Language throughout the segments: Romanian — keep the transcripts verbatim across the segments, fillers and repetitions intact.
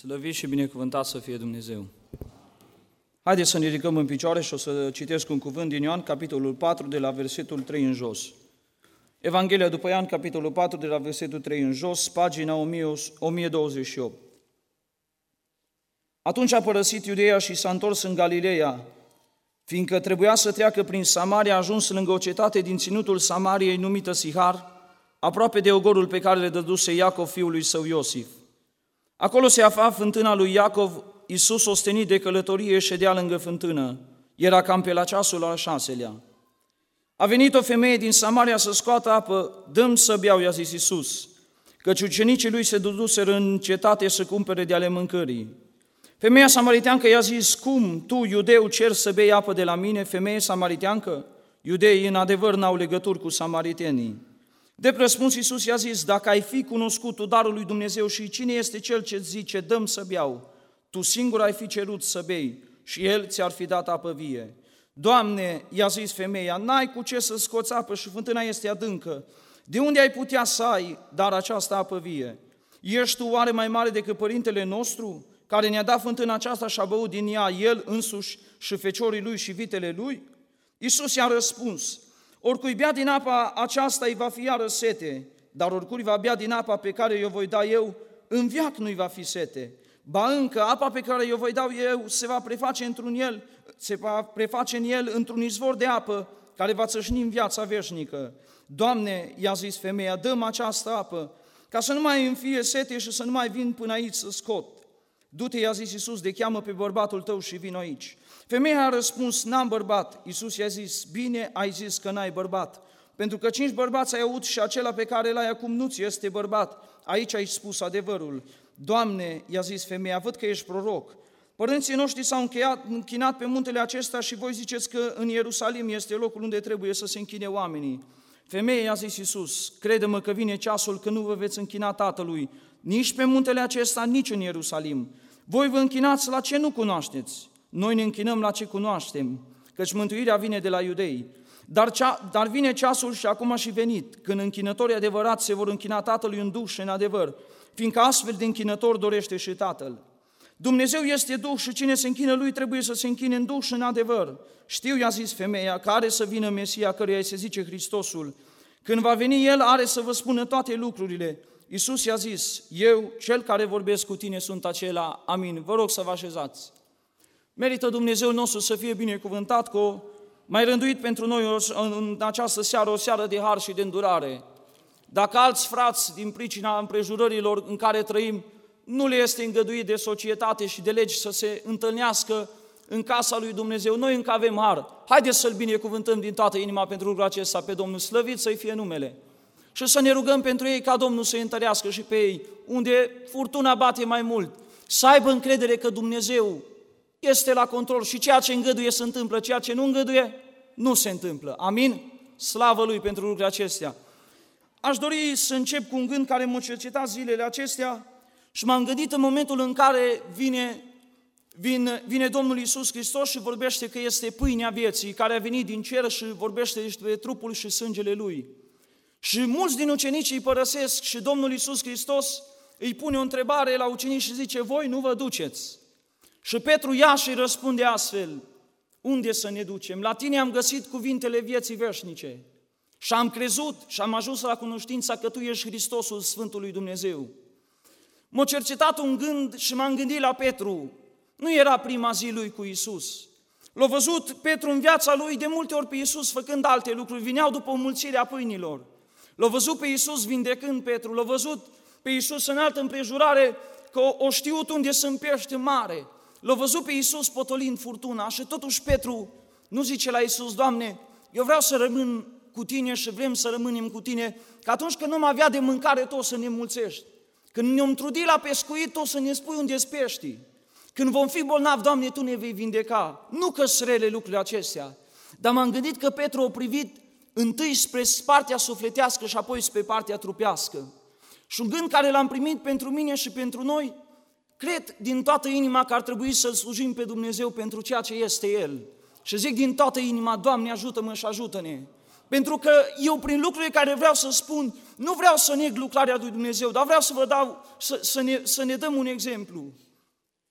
Slăvit și binecuvântat să fie Dumnezeu! Haideți să ne ridicăm în picioare și o să citesc un cuvânt din Ioan, capitolul patru, de la versetul trei în jos. Evanghelia după Ioan, capitolul patru, de la versetul trei în jos, pagina o mie douăzeci și opt. Atunci a părăsit Iudeea și s-a întors în Galileea, fiindcă trebuia să treacă prin Samaria, a ajuns lângă o cetate din ținutul Samariei numită Sihar, aproape de ogorul pe care le dăduse Iacov fiului său Iosif. Acolo se afla fântâna lui Iacov. Iisus, ostenit de călătorie, ședea lângă fântână. Era cam pe la ceasul al șaselea. A venit o femeie din Samaria să scoată apă. Dă-mi să beau, i-a zis Iisus, căci ucenicii lui se duduseră în cetate să cumpere de ale mâncării. Femeia samariteancă i-a zis: cum, tu, iudeu, ceri să bei apă de la mine, femeie samariteancă? Iudeii, în adevăr, n-au legături cu samaritenii. De răspuns, Iisus i-a zis: dacă ai fi cunoscut tu darul lui Dumnezeu și cine este cel ce zice, dă-mi să beau, tu singur ai fi cerut să bei și el ți-ar fi dat apă vie. Doamne, i-a zis femeia, n-ai cu ce să scoți apă și fântâna este adâncă. De unde ai putea să ai dar această apă vie? Ești tu oare mai mare decât părintele nostru, care ne-a dat fântâna aceasta și a băut din ea el însuși și feciorii lui și vitele lui? Iisus i-a răspuns: oricui bea din apa aceasta îi va fi iară sete, dar oricui va bea din apa pe care i-o voi da eu, în veac nu-i va fi sete. Ba încă, apa pe care i-o voi da eu se va preface într-un el, se va preface în el într-un izvor de apă care va țâșni în viața veșnică. Doamne, i-a zis femeia, dă-mi această apă, ca să nu mai îmi fie sete și să nu mai vin până aici să scot. Du-te, i-a zis Iisus, de cheamă pe bărbatul tău și vino aici. Femeia a răspuns: n-am bărbat. Iisus i-a zis: bine ai zis că n-ai bărbat, pentru că cinci bărbați ai avut și acela pe care l-ai acum nu ți este bărbat. Aici ai spus adevărul. Doamne, i-a zis femeia, văd că ești proroc. Părinții noștri s-au încheiat, închinat pe muntele acesta și voi ziceți că în Ierusalim este locul unde trebuie să se închine oamenii. Femeia, i-a zis Iisus, crede-mă că vine ceasul când nu vă veți închina Tatălui, nici pe muntele acesta, nici în Ierusalim. Voi vă închinați la ce nu cunoașteți. Noi ne închinăm la ce cunoaștem, căci mântuirea vine de la iudei. Dar, cea, dar vine ceasul și acum a și venit, când închinătorii adevărați se vor închina Tatălui în duh și în adevăr, fiindcă astfel de închinător dorește și Tatăl. Dumnezeu este Duh și cine se închină Lui trebuie să se închine în Duh și în adevăr. Știu, i-a zis femeia, că are să vină Mesia, căruia îi se zice Hristosul. Când va veni El, are să vă spună toate lucrurile. Iisus i-a zis: eu, cel care vorbesc cu tine, sunt acela. Amin. Vă rog să vă așezați. Merită Dumnezeu nostru să fie binecuvântat cu mai rânduit pentru noi în această seară o seară de har și de îndurare. Dacă alți frați, din pricina împrejurărilor în care trăim, nu le este îngăduit de societate și de legi să se întâlnească în casa lui Dumnezeu, noi încă avem har. Haideți să-L binecuvântăm din toată inima pentru lucrul acesta pe Domnul, slăvit să-i fie numele. Și să ne rugăm pentru ei ca Domnul să-i întărească și pe ei, unde furtuna bate mai mult, să aibă încredere că Dumnezeu este la control și ceea ce îngăduie se întâmplă, ceea ce nu îngăduie nu se întâmplă. Amin? Slavă Lui pentru lucrurile acestea. Aș dori să încep cu un gând care m-a cercetat zilele acestea și m-am gândit în momentul în care vine, vine, vine Domnul Iisus Hristos și vorbește că este pâinea vieții, care a venit din cer și vorbește despre trupul și sângele Lui. Și mulți din ucenici îi părăsesc și Domnul Iisus Hristos îi pune o întrebare la ucenici și zice: voi nu vă duceți? Și Petru ia și îi răspunde astfel: unde să ne ducem? La tine am găsit cuvintele vieții veșnice și am crezut și am ajuns la cunoștința că tu ești Hristosul Sfântul lui Dumnezeu. M-a cercetat un gând și m-am gândit la Petru. Nu era prima zi lui cu Iisus. L-a văzut Petru în viața lui de multe ori pe Iisus făcând alte lucruri, vineau după o mulțire a pâinilor. L-a văzut pe Iisus vindecând Petru, l-a văzut pe Iisus în altă împrejurare că o știut unde sunt pește mare. L-a văzut pe Iisus potolind furtuna și totuși Petru nu zice la Iisus: Doamne, eu vreau să rămân cu tine și vrem să rămânem cu tine, că atunci când nu am avea de mâncare, tu o să ne mulțești. Când ne-om trudi la pescuit, tu o să ne spui unde-s peștii. Când vom fi bolnavi, Doamne, Tu ne vei vindeca. Nu că-s rele lucrurile acestea, dar m-am gândit că Petru a privit întâi spre partea sufletească și apoi spre partea trupească. Și un gând care l-am primit pentru mine și pentru noi, cred din toată inima că ar trebui să-L slujim pe Dumnezeu pentru ceea ce este El. Și zic din toată inima: Doamne, ajută-mă și ajută-ne. Pentru că eu, prin lucrurile care vreau să spun, nu vreau să neg lucrarea lui Dumnezeu, dar vreau să vă dau, să, să, ne, să ne dăm un exemplu.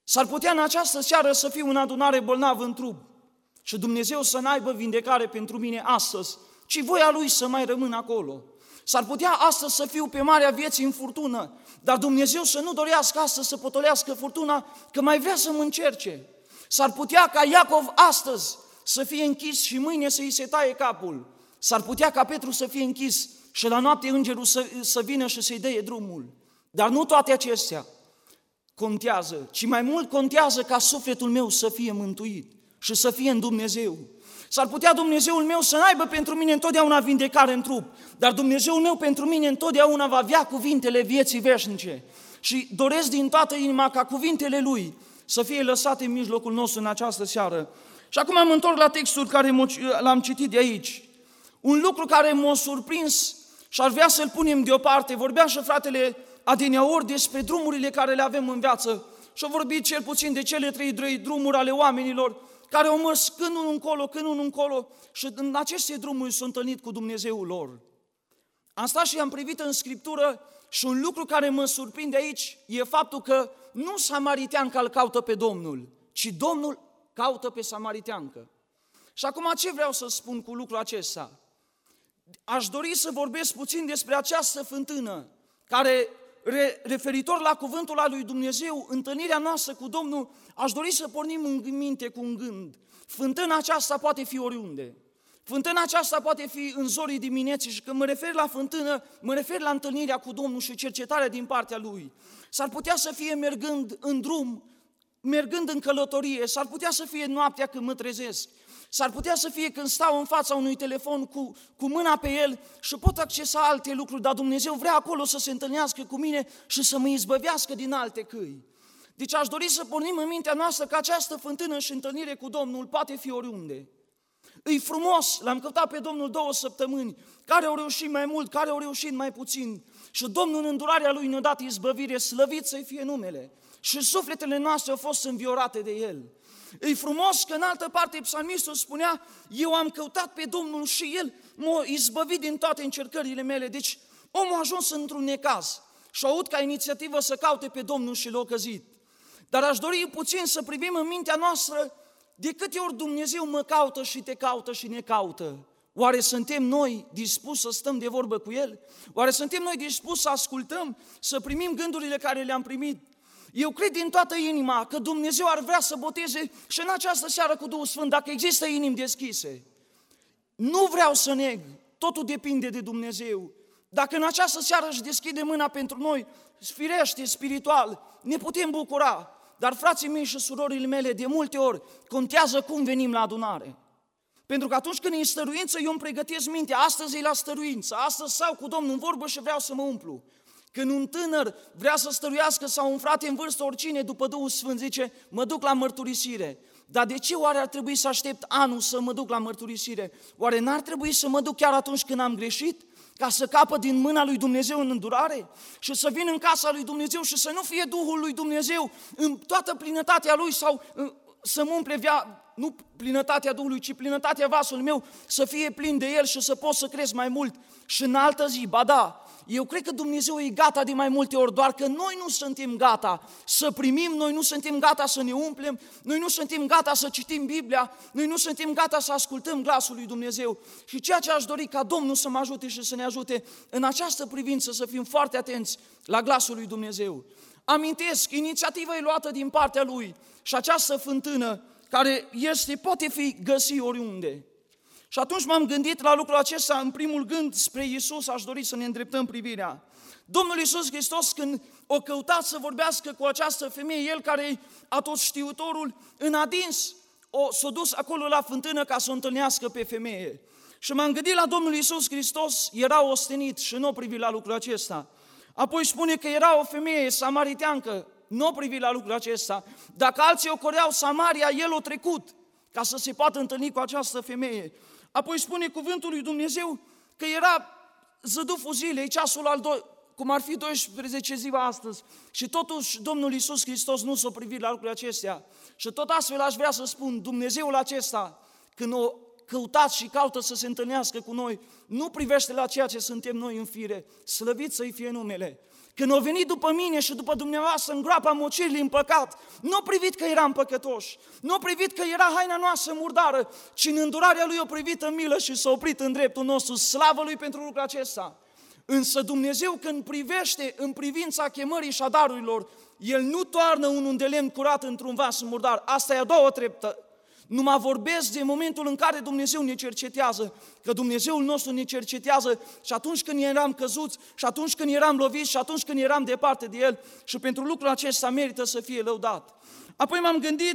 S-ar putea în această seară să fiu în adunare bolnav în trup și Dumnezeu să n-aibă vindecare pentru mine astăzi, ci voia Lui să mai rămân acolo. S-ar putea astăzi să fiu pe marea vieții în furtună, dar Dumnezeu să nu dorească astăzi să potolească furtuna, că mai vrea să mă încerce. S-ar putea ca Iacov astăzi să fie închis și mâine să-i se taie capul. S-ar putea ca Petru să fie închis și la noapte îngerul să, să vină și să-i dea drumul. Dar nu toate acestea contează, ci mai mult contează ca sufletul meu să fie mântuit și să fie în Dumnezeu. S-ar putea Dumnezeul meu să n-aibă pentru mine întotdeauna vindecare în trup, dar Dumnezeul meu pentru mine întotdeauna va avea cuvintele vieții veșnice. Și doresc din toată inima ca cuvintele Lui să fie lăsate în mijlocul nostru în această seară. Și acum mă întorc la textul care l-am citit de aici. Un lucru care m-a surprins și ar vrea să-l punem deoparte. Vorbea și fratele adineaori despre drumurile care le avem în viață și-a vorbit cel puțin de cele trei drumuri ale oamenilor care au mers când unul încolo, când unul încolo și în aceste drumuri s-au întâlnit cu Dumnezeul lor. Am stat și am privit în Scriptură și un lucru care mă surprinde aici e faptul că nu samariteanca îl caută pe Domnul, ci Domnul caută pe samariteancă. Și acum ce vreau să spun cu lucrul acesta? Aș dori să vorbesc puțin despre această fântână care, referitor la cuvântul al lui Dumnezeu, întâlnirea noastră cu Domnul, aș dori să pornim în minte cu un gând. Fântâna aceasta poate fi oriunde. Fântâna aceasta poate fi în zorii dimineții și când mă refer la fântână, mă refer la întâlnirea cu Domnul și cercetarea din partea Lui. S-ar putea să fie mergând în drum, mergând în călătorie, s-ar putea să fie noaptea când mă trezesc, s-ar putea să fie când stau în fața unui telefon cu, cu mâna pe el și pot accesa alte lucruri, dar Dumnezeu vrea acolo să se întâlnească cu mine și să mă izbăvească din alte căi. Deci aș dori să pornim în mintea noastră că această fântână și întâlnire cu Domnul poate fi oriunde. E frumos, l-am căutat pe Domnul două săptămâni, care au reușit mai mult, care au reușit mai puțin. Și Domnul în îndurarea Lui ne-a dat izbăvire, slăvit să-i fie numele. Și sufletele noastre au fost înviorate de El. E frumos că în altă parte psalmistul spunea, eu am căutat pe Domnul și El m-a izbăvit din toate încercările mele. Deci omul a ajuns într-un necaz și a avut ca inițiativă să caute pe Domnul și l-a căzit. Dar aș dori puțin să privim în mintea noastră de câte ori Dumnezeu mă caută și te caută și ne caută. Oare suntem noi dispuși să stăm de vorbă cu El? Oare suntem noi dispuși să ascultăm, să primim gândurile care le-am primit? Eu cred din toată inima că Dumnezeu ar vrea să boteze și în această seară cu Duhul Sfânt, dacă există inimi deschise. Nu vreau să neg, totul depinde de Dumnezeu. Dacă în această seară își deschide mâna pentru noi, firește, spiritual, ne putem bucura. Dar frații mei și surorile mele, de multe ori, contează cum venim la adunare. Pentru că atunci când e stăruință, eu îmi pregătesc mintea, astăzi e la stăruință, astăzi stau cu Domnul în vorbă și vreau să mă umplu. Când un tânăr vrea să stăruiască sau un frate în vârstă, oricine, după Duhul Sfânt zice, mă duc la mărturisire. Dar de ce oare ar trebui să aștept anul să mă duc la mărturisire? Oare n-ar trebui să mă duc chiar atunci când am greșit? Ca să capăt din mâna lui Dumnezeu în îndurare? Și să vin în casa lui Dumnezeu și să nu fie Duhul lui Dumnezeu în toată plinătatea Lui sau să mă umple via, nu plinătatea Duhului, ci plinătatea vasului meu, să fie plin de El și să pot să cresc mai mult. Și în altă zi, ba da, eu cred că Dumnezeu e gata de mai multe ori, doar că noi nu suntem gata să primim, noi nu suntem gata să ne umplem, noi nu suntem gata să citim Biblia, noi nu suntem gata să ascultăm glasul lui Dumnezeu. Și ceea ce aș dori ca Domnul să mă ajute și să ne ajute în această privință, să fim foarte atenți la glasul lui Dumnezeu. Amintesc, inițiativa e luată din partea Lui și această fântână care este, poate fi găsit oriunde. Și atunci m-am gândit la lucrul acesta, în primul gând spre Iisus aș dori să ne îndreptăm privirea. Domnul Iisus Hristos, când o căutat să vorbească cu această femeie, El care e atotștiutorul, în adins o, s-a dus acolo la fântână ca să o întâlnească pe femeie. Și m-am gândit la Domnul Iisus Hristos, era ostenit și nu o privi la lucrul acesta. Apoi spune că era o femeie samariteancă, nu o privi la lucrul acesta. Dacă alții o coreau Samaria, El o trecut ca să se poată întâlni cu această femeie. Apoi spune cuvântul lui Dumnezeu că era zăduful zilei, ceasul al doi, cum ar fi douăsprezece ziua astăzi. Și totuși Domnul Iisus Hristos nu s-a privit la lucrurile acestea. Și tot astfel aș vrea să spun, Dumnezeul acesta, când o căutați și caută să se întâlnească cu noi, nu privește la ceea ce suntem noi în fire, slăvit să-i fie numele. Când au venit după mine și după dumneavoastră în groapa mocirii în păcat, nu au privit că eram păcătoși, nu au privit că era haina noastră murdară, ci în îndurarea Lui au privit în milă și s-a oprit în dreptul nostru. Slavă Lui pentru lucrul acesta! Însă Dumnezeu când privește în privința chemării și a darurilor, El nu toarnă un de lemn curat într-un vas murdar. Asta e a doua treptă. Numai vorbesc de momentul în care Dumnezeu ne cercetează, că Dumnezeul nostru ne cercetează și atunci când eram căzuți, și atunci când eram loviți, și atunci când eram departe de El, și pentru lucrul acesta merită să fie lăudat. Apoi m-am gândit,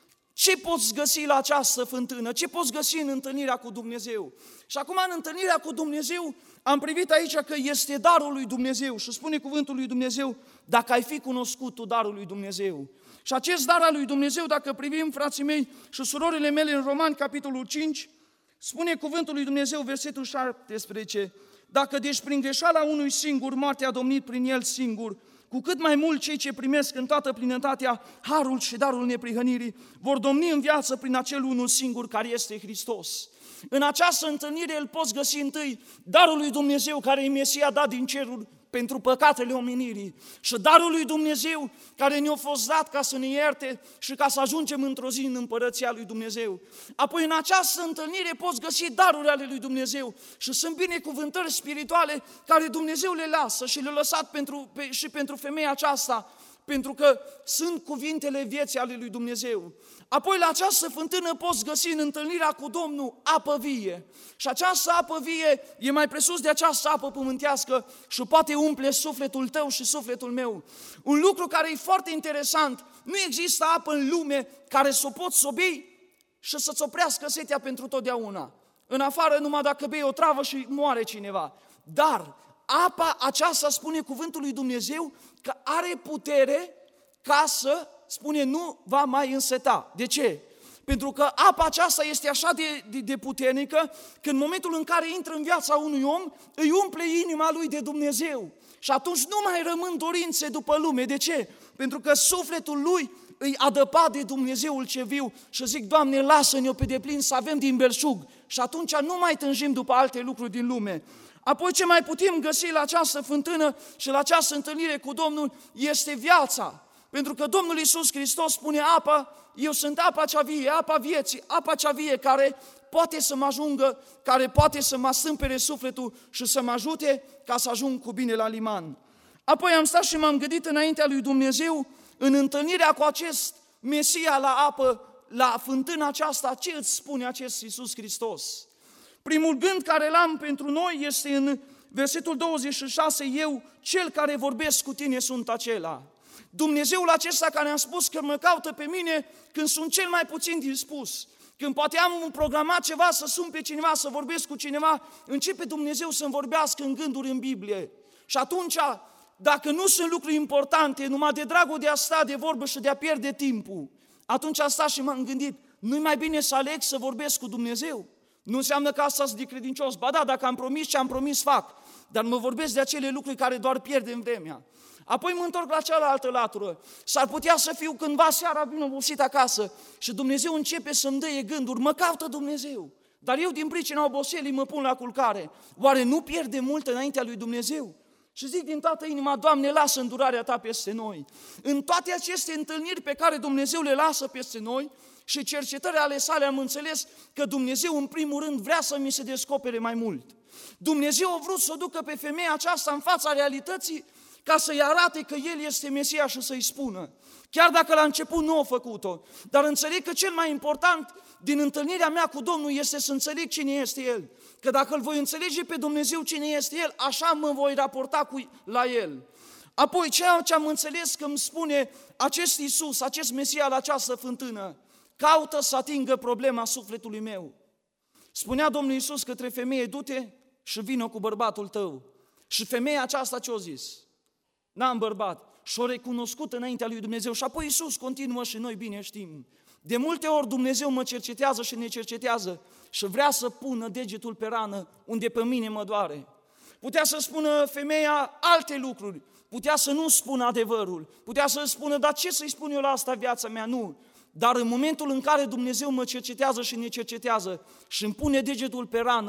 ce poți găsi la această fântână? Ce poți găsi în întâlnirea cu Dumnezeu? Și acum în întâlnirea cu Dumnezeu am privit aici că este darul lui Dumnezeu și spune cuvântul lui Dumnezeu, dacă ai fi cunoscut tu darul lui Dumnezeu. Și acest dar al lui Dumnezeu, dacă privim, frații mei și surorile mele, în Romani, capitolul cinci, spune cuvântul lui Dumnezeu, versetul șaptesprezece, dacă deci prin greșeala unui singur moartea a domnit prin el singur, cu cât mai mult cei ce primesc în toată plinătatea harul și darul neprihănirii vor domni în viață prin acel unul singur care este Hristos. În această întâlnire îl poți găsi întâi darul lui Dumnezeu care e Mesia dat din cerul pentru păcatele omenirii și darul lui Dumnezeu care ne-a fost dat ca să ne ierte și ca să ajungem într-o zi în împărăția lui Dumnezeu. Apoi în această întâlnire poți găsi darurile ale lui Dumnezeu și sunt binecuvântări spirituale care Dumnezeu le lasă și le-a lăsat pentru, pe, și pentru femeia aceasta, pentru că sunt cuvintele vieții ale lui Dumnezeu. Apoi la această fântână poți găsi în întâlnirea cu Domnul apă vie. Și această apă vie e mai presus de această apă pământească și poate umple sufletul tău și sufletul meu. Un lucru care e foarte interesant, nu există apă în lume care să o poți sobi și să-ți oprească setea pentru totdeauna. În afară numai dacă bei o travă și moare cineva. Dar apa aceasta, spune cuvântul lui Dumnezeu, că are putere ca să, spune, nu va mai înseta. De ce? Pentru că apa aceasta este așa de, de, de puternică că în momentul în care intră în viața unui om, îi umple inima lui de Dumnezeu. Și atunci nu mai rămân dorințe după lume. De ce? Pentru că sufletul lui îi adăpa de Dumnezeul ce viu și zic, Doamne, lasă-ne-o pe deplin să avem din belșug. Și atunci nu mai tânjim după alte lucruri din lume. Apoi ce mai putem găsi la această fântână și la această întâlnire cu Domnul este viața. Pentru că Domnul Iisus Hristos spune apa, eu sunt apa cea vie, apa vieții, apa cea vie care poate să mă ajungă, care poate să mă astâmpere sufletul și să mă ajute ca să ajung cu bine la liman. Apoi am stat și m-am gândit înaintea lui Dumnezeu, în întâlnirea cu acest Mesia la apă, la fântâna aceasta, ce îți spune acest Iisus Hristos? Primul gând care l-am pentru noi este în versetul douăzeci și șase, eu, cel care vorbesc cu tine, sunt acela. Dumnezeul acesta care a spus că mă caută pe mine când sunt cel mai puțin dispus, când poate am programat ceva să sun pe cineva, să vorbesc cu cineva, începe Dumnezeu să-mi vorbească în gânduri în Biblie. Și atunci, dacă nu sunt lucruri importante, numai de dragul de a sta de vorbă și de a pierde timpul, atunci am stat și m-am gândit, nu-i mai bine să aleg să vorbesc cu Dumnezeu? Nu înseamnă că asta sunt de credincios. Ba da, dacă am promis ce am promis, fac. Dar mă vorbesc de acele lucruri care doar pierdem vremea. Apoi mă întorc la cealaltă latură. S-ar putea să fiu cândva seara vin obosit acasă și Dumnezeu începe să-mi dăie gânduri. Mă caută Dumnezeu. Dar eu din pricina oboselii mă pun la culcare. Oare nu pierde mult înaintea lui Dumnezeu? Și zic din toată inima, Doamne, lasă îndurarea Ta peste noi. În toate aceste întâlniri pe care Dumnezeu le lasă peste noi și cercetările ale sale am înțeles că Dumnezeu în primul rând vrea să mi se descopere mai mult. Dumnezeu a vrut să o ducă pe femeia aceasta în fața realității ca să-i arate că El este Mesia și să-i spună. Chiar dacă la început nu a făcut-o, dar înțeleg că cel mai important din întâlnirea mea cu Domnul este să înțeleg cine este El. Că dacă îl voi înțelege pe Dumnezeu cine este El, așa mă voi raporta cu, la El. Apoi ceea ce am înțeles că îmi spune acest Iisus, acest Mesia la această fântână, caută să atingă problema sufletului meu. Spunea Domnul Iisus către femeie, du-te și vină cu bărbatul tău. Și femeia aceasta ce-a zis? N-am bărbat. Și-o recunoscut înaintea lui Dumnezeu. Și apoi Iisus continuă și noi bine știm. De multe ori Dumnezeu mă cercetează și ne cercetează și vrea să pună degetul pe rană unde pe mine mă doare. Putea să spună femeia alte lucruri, putea să nu spună adevărul, putea să spună, dar ce să-i spun eu la asta viața mea? Nu. Dar în momentul în care Dumnezeu mă cercetează și ne cercetează și îmi pune degetul pe rană,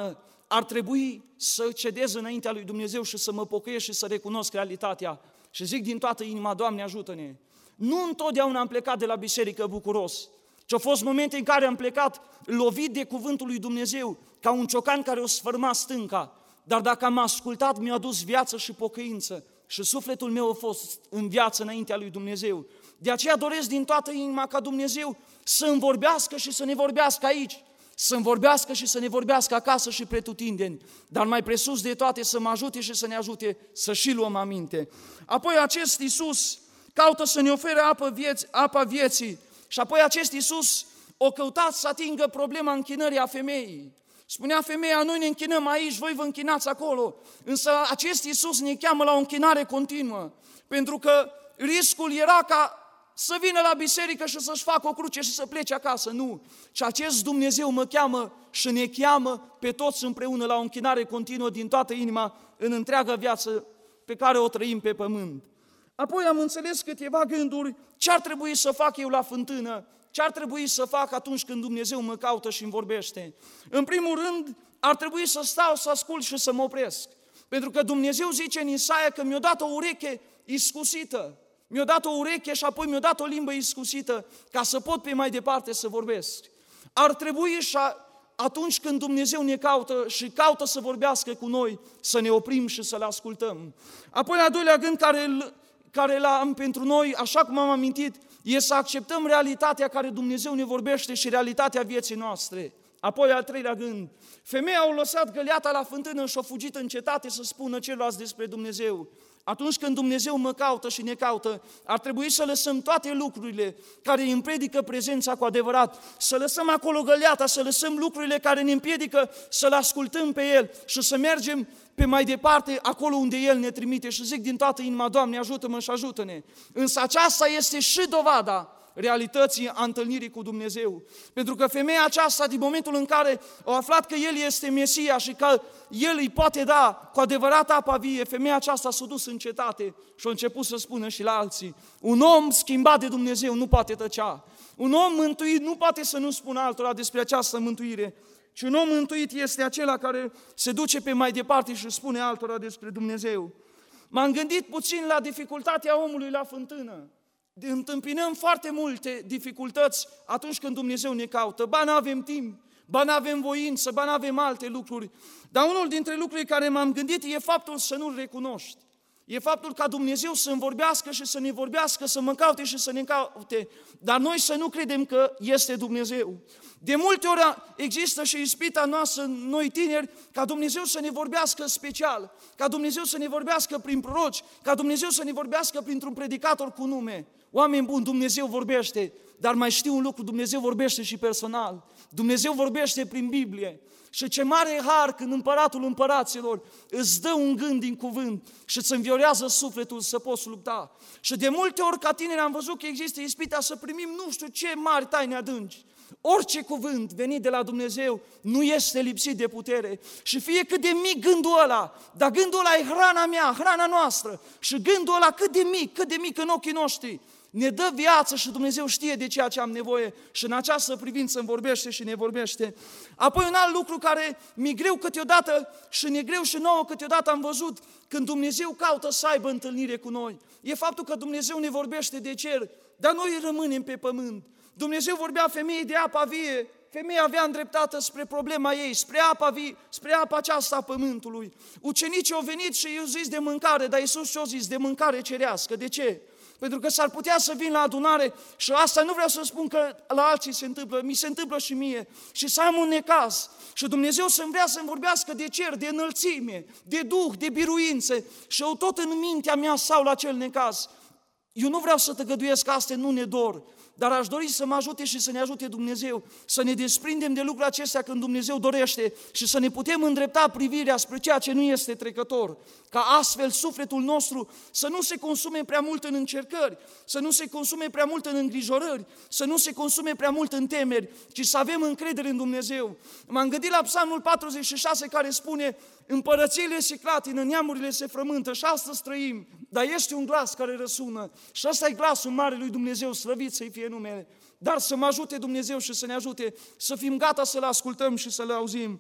ar trebui să cedez înaintea lui Dumnezeu și să mă pocăiesc și să recunosc realitatea. Și zic din toată inima, Doamne, ajută-ne! Nu întotdeauna am plecat de la biserică bucuros, ci au fost momente în care am plecat lovit de cuvântul lui Dumnezeu, ca un ciocan care o sfârma stânca. Dar dacă am ascultat, mi-a adus viață și pocăință și sufletul meu a fost în viață înaintea lui Dumnezeu. De aceea doresc din toată inima ca Dumnezeu să îmi vorbească și să ne vorbească aici, să-mi vorbească și să ne vorbească acasă și pretutindeni, dar mai presus de toate să mă ajute și să ne ajute să și luăm aminte. Apoi acest Iisus caută să ne ofere apă vieți, apa vieții și apoi acest Iisus o căutat să atingă problema închinării a femeii. Spunea femeia, noi ne închinăm aici, voi vă închinați acolo, însă acest Iisus ne cheamă la o închinare continuă, pentru că riscul era ca să vină la biserică și să-și facă o cruce și să plece acasă. Nu, ci acest Dumnezeu mă cheamă și ne cheamă pe toți împreună la o închinare continuă din toată inima în întreaga viață pe care o trăim pe pământ. Apoi am înțeles câteva gânduri ce ar trebui să fac eu la fântână, ce ar trebui să fac atunci când Dumnezeu mă caută și îmi vorbește. În primul rând, ar trebui să stau, să ascult și să mă opresc. Pentru că Dumnezeu zice în Isaia că mi-a dat o ureche iscusită. Mi-a dat o ureche și apoi mi-a dat o limbă iscusită ca să pot pe mai departe să vorbesc. Ar trebui și atunci când Dumnezeu ne caută și caută să vorbească cu noi, să ne oprim și să-L ascultăm. Apoi, al doilea gând care, care l-am pentru noi, așa cum am amintit, e să acceptăm realitatea care Dumnezeu ne vorbește și realitatea vieții noastre. Apoi, al treilea gând, femeia a lăsat găleata la fântână și a fugit în cetate să spună celorlalți despre Dumnezeu. Atunci când Dumnezeu mă caută și ne caută, ar trebui să lăsăm toate lucrurile care îi împiedică prezența cu adevărat, să lăsăm acolo găleata, să lăsăm lucrurile care ne împiedică să-L ascultăm pe El și să mergem pe mai departe acolo unde El ne trimite. Și zic din toată inima, Doamne, ajută-mă și ajută-ne. Însă aceasta este și dovada realității a întâlnirii cu Dumnezeu. Pentru că femeia aceasta, din momentul în care a aflat că El este Mesia și că El îi poate da cu adevărat apa vie, femeia aceasta s-a dus în cetate și a început să spună și la alții. Un om schimbat de Dumnezeu nu poate tăcea. Un om mântuit nu poate să nu spună altora despre această mântuire, ci un om mântuit este acela care se duce pe mai departe și spune altora despre Dumnezeu. M-am gândit puțin la dificultatea omului la fântână. Întâmpinăm foarte multe dificultăți atunci când Dumnezeu ne caută. Ba n-avem timp, ba n-avem voință, ba n-avem alte lucruri. Dar unul dintre lucrurile care m-am gândit e faptul să nu-L recunoști. E faptul ca Dumnezeu să-mi vorbească și să ne vorbească, să mă caute și să ne caute, dar noi să nu credem că este Dumnezeu. De multe ori există și ispita noastră, noi tineri, ca Dumnezeu să ne vorbească special, ca Dumnezeu să ne vorbească prin proroci, ca Dumnezeu să ne vorbească printr-un predicator cu nume. Oameni buni, Dumnezeu vorbește, dar mai știu un lucru, Dumnezeu vorbește și personal. Dumnezeu vorbește prin Biblie. Și ce mare har când împăratul împăraților îți dă un gând din cuvânt și îți înviorează sufletul să poți lupta. Și de multe ori ca tineri am văzut că există ispita să primim nu știu ce mari taine adânci. Orice cuvânt venit de la Dumnezeu nu este lipsit de putere. Și fie cât de mic gândul ăla, dar gândul ăla e hrana mea, hrana noastră. Și gândul ăla cât de mic, cât de mic în ochii noștri, ne dă viață și Dumnezeu știe de ceea ce am nevoie și în această privință îmi vorbește și ne vorbește. Apoi un alt lucru care mi-e greu câteodată și ne greu și nouă câteodată am văzut când Dumnezeu caută să aibă întâlnire cu noi, e faptul că Dumnezeu ne vorbește de cer, dar noi rămânem pe pământ. Dumnezeu vorbea femeii de apa vie, femeia avea îndreptată spre problema ei, spre apa, vie, spre apa aceasta a pământului. Ucenicii au venit și i-au zis de mâncare, dar Iisus și-a zis de mâncare cerească. De ce? Pentru că s-ar putea să vin la adunare și asta nu vreau să spun că la alții se întâmplă, mi se întâmplă și mie, și să am un necaz. Și Dumnezeu să-mi vrea să-mi vorbească de cer, de înălțime, de duh, de biruințe și eu tot în mintea mea stau la acel necaz. Eu nu vreau să tăgăduiesc că astea nu ne dor, dar aș dori să mă ajute și să ne ajute Dumnezeu să ne desprindem de lucrurile acestea când Dumnezeu dorește și să ne putem îndrepta privirea spre ceea ce nu este trecător, ca astfel sufletul nostru să nu se consume prea mult în încercări, să nu se consume prea mult în îngrijorări, să nu se consume prea mult în temeri, ci să avem încredere în Dumnezeu. M-am gândit la Psalmul patruzeci și șase care spune: împărățiile se clatină, neamurile se frământă și astăzi trăim, dar este un glas care răsună și ăsta e glasul Marelui Dumnezeu, slăvit să-i fie numele. Dar să mă ajute Dumnezeu și să ne ajute să fim gata să-L ascultăm și să-L auzim.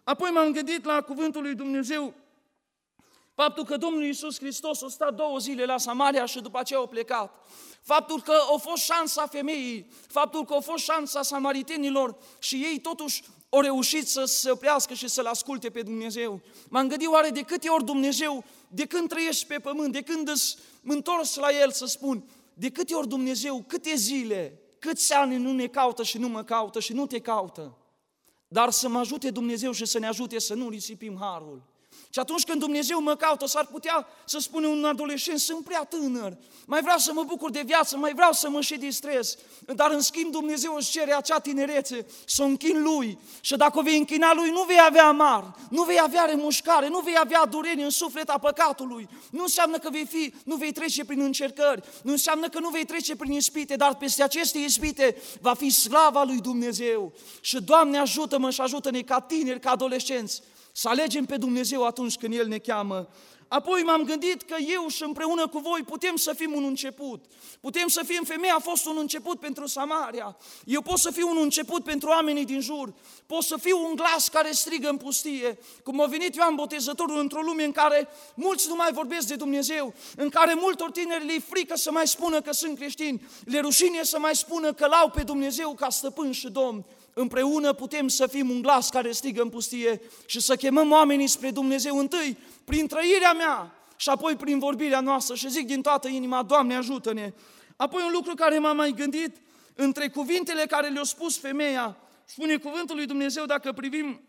Apoi m-am gândit la cuvântul lui Dumnezeu, faptul că Domnul Iisus Hristos a stat două zile la Samaria și după aceea a plecat. Faptul că a fost șansa femeii, faptul că a fost șansa samaritenilor și ei totuși au reușit să se oprească și să-L asculte pe Dumnezeu. M-am gândit oare de câte ori Dumnezeu, de când trăiești pe pământ, de când îți întors la El să spun, de câte ori Dumnezeu, câte zile, câți ani nu ne caută și nu mă caută și nu te caută. Dar să mă ajute Dumnezeu și să ne ajute să nu risipim harul. Și atunci când Dumnezeu mă caută, s-ar putea să spună un adolescent, sunt prea tânăr, mai vreau să mă bucur de viață, mai vreau să mă și distrez. Dar în schimb Dumnezeu își cere acea tinerețe, să o închin Lui. Și dacă o vei închina Lui, nu vei avea amar, nu vei avea remușcare, nu vei avea durere în suflet a păcatului. Nu înseamnă că vei fi, nu vei trece prin încercări, nu înseamnă că nu vei trece prin ispite, dar peste aceste ispite va fi slava lui Dumnezeu. Și Doamne ajută-mă și ajută-ne ca tineri, ca adolescenți, să alegem pe Dumnezeu atunci când El ne cheamă. Apoi m-am gândit că eu și împreună cu voi putem să fim un început. Putem să fim, femeia a fost un început pentru Samaria. Eu pot să fiu un început pentru oamenii din jur. Pot să fiu un glas care strigă în pustie. Cum a venit Ioan Botezătorul într-o lume în care mulți nu mai vorbesc de Dumnezeu, în care multor tineri le-i frică să mai spună că sunt creștini, le rușine să mai spună că l-au pe Dumnezeu ca stăpân și Domn. Împreună putem să fim un glas care strigă în pustie și să chemăm oamenii spre Dumnezeu întâi prin trăirea mea și apoi prin vorbirea noastră și zic din toată inima, Doamne ajută-ne. Apoi un lucru care m-am mai gândit, între cuvintele care le-a spus femeia, spune cuvântul lui Dumnezeu, dacă privim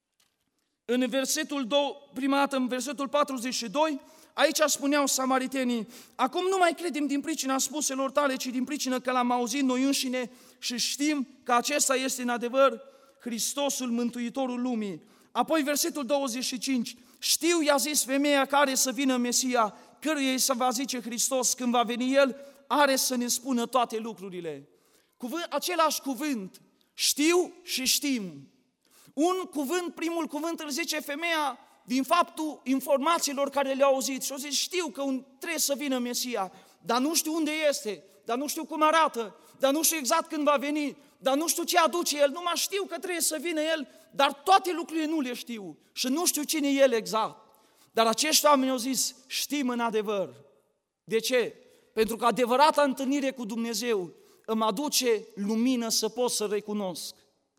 în versetul doi, prima dată în versetul patruzeci și doi, aici spuneau samaritenii, acum nu mai credem din pricina spuselor tale, ci din pricină că l-am auzit noi înșine și știm că acesta este în adevăr Hristosul, Mântuitorul lumii. Apoi versetul douăzeci și cinci, știu, i-a zis femeia, că are să vină Mesia, căruia îi se va zice Hristos, când va veni El, are să ne spună toate lucrurile. Cuvânt, același cuvânt, știu și știm. Un cuvânt, primul cuvânt îl zice femeia din faptul informațiilor care le-au auzit și au zis, știu că un, trebuie să vină Mesia, dar nu știu unde este, dar nu știu cum arată, dar nu știu exact când va veni, dar nu știu ce aduce El, numai știu că trebuie să vină El, dar toate lucrurile nu le știu și nu știu cine e El exact. Dar acești oameni au zis, știm în adevăr. De ce? Pentru că adevărata întâlnire cu Dumnezeu îmi aduce lumină să pot să recunosc.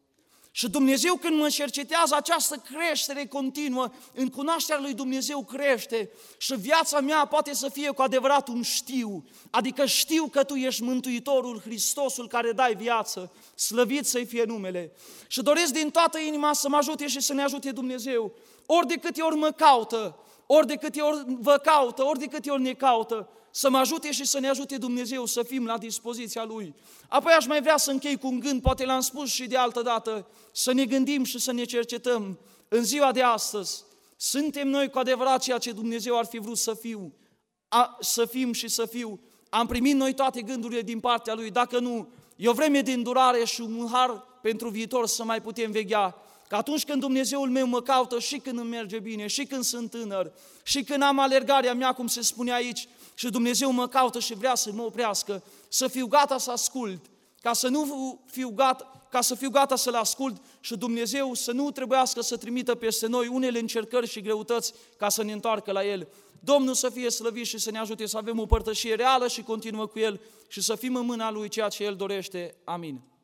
Și Dumnezeu când mă cercetează, această creștere continuă, în cunoașterea lui Dumnezeu crește și viața mea poate să fie cu adevărat un știu, adică știu că Tu ești Mântuitorul, Hristosul care dai viață, slăvit să-i fie numele. Și doresc din toată inima să mă ajute și să ne ajute Dumnezeu, ori de câte ori mă caută, ori de câte ori vă caută, ori de câte ori ne caută, să mă ajute și să ne ajute Dumnezeu să fim la dispoziția Lui. Apoi aș mai vrea să închei cu un gând, poate l-am spus și de altă dată, să ne gândim și să ne cercetăm în ziua de astăzi. Suntem noi cu adevărat ceea ce Dumnezeu ar fi vrut să fiu, a, să fim și să fiu. Am primit noi toate gândurile din partea Lui, dacă nu, e o vreme de îndurare și un har pentru viitor să mai putem veghea. Că atunci când Dumnezeul meu mă caută și când îmi merge bine, și când sunt tânăr, și când am alergarea mea, cum se spune aici, și Dumnezeu mă caută și vrea să mă oprească, să fiu gata să ascult, ca să nu fiu gata, ca să fiu gata să-L ascult și Dumnezeu să nu trebuiască să trimită peste noi unele încercări și greutăți ca să ne întoarcă la El. Domnul să fie slăvit și să ne ajute să avem o părtășie reală și continuă cu El și să fim în mâna Lui ceea ce El dorește. Amin.